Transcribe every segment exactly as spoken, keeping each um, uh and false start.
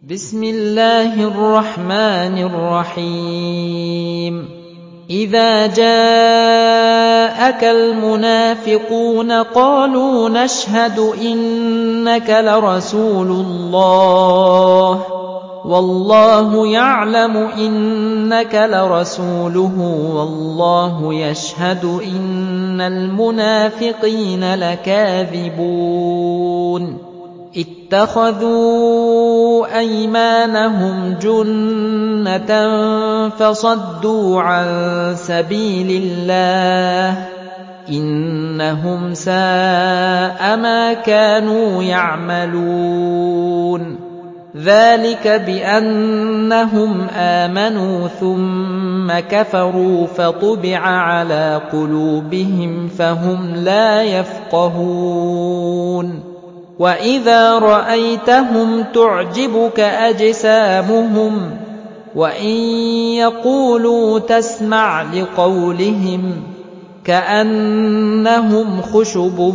بسم الله الرحمن الرحيم إذا جاءك المنافقون قالوا نشهد إنك لرسول الله والله يعلم إنك لرسوله والله يشهد إن المنافقين لكاذبون اتخذوا أيمانهم جنة فصدوا عن سبيل الله إنهم ساء ما كانوا يعملون ذلك بأنهم آمنوا ثم كفروا فطبع على قلوبهم فهم لا يفقهون وإذا رأيتهم تعجبك أجسامهم وإن يقولوا تسمع لقولهم كأنهم خشب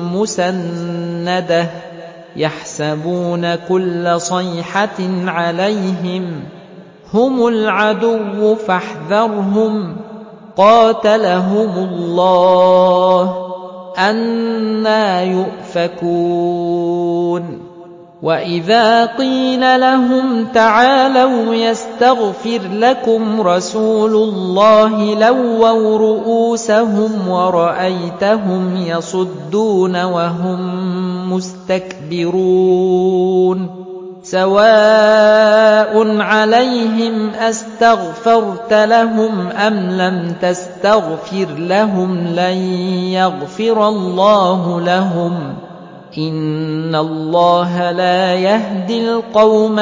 مسندة يحسبون كل صيحة عليهم هم العدو فاحذرهم قاتلهم الله أنى يؤفكون وإذا قيل لهم تعالوا يستغفر لكم رسول الله لووا رؤوسهم ورأيتهم يصدون وهم مستكبرون سواء عليهم أستغفرت لهم أم لم تستغفر لهم لن يغفر الله لهم إن الله لا يهدي القوم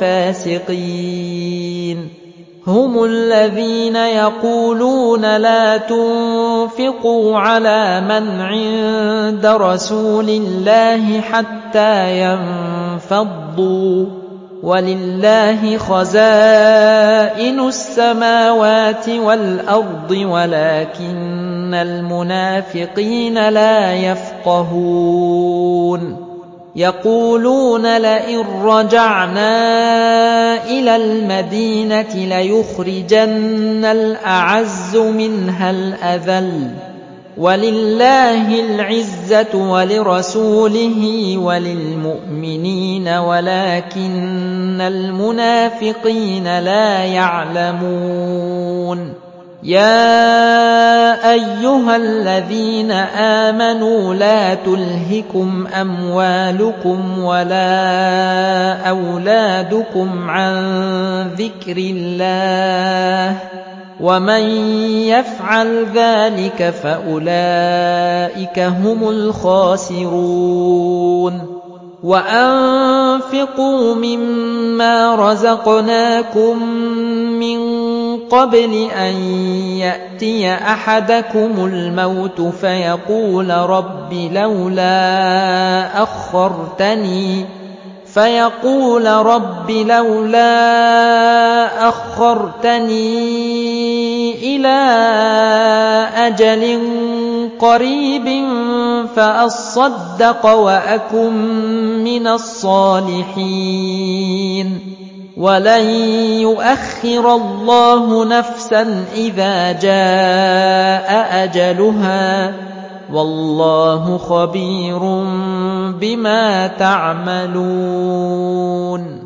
الفاسقين هم الذين يقولون لا تنفقوا على من عند رسول الله حتى ينفضوا ولله خزائن السماوات والأرض ولكن المنافقين لا يفقهون يقولون لئن رجعنا إلى المدينة ليخرجن الأعز منها الأذل ولله العزة ولرسوله وللمؤمنين ولكن المنافقين لا يعلمون يا أيها الذين آمنوا لا تلهكم أموالكم ولا أولادكم عن ذكر الله ومن يفعل ذلك فأولئك هم الخاسرون وأنفقوا مما رزقناكم من قبل أن يأتي أحدكم الموت فيقول رب لولا أخرتني فيقول رب لولا أخرتني إلى أجل قريب فأصدق وأكن من الصالحين ولن يؤخر الله نفسا إذا جاء أجلها والله خبير بما تعملون.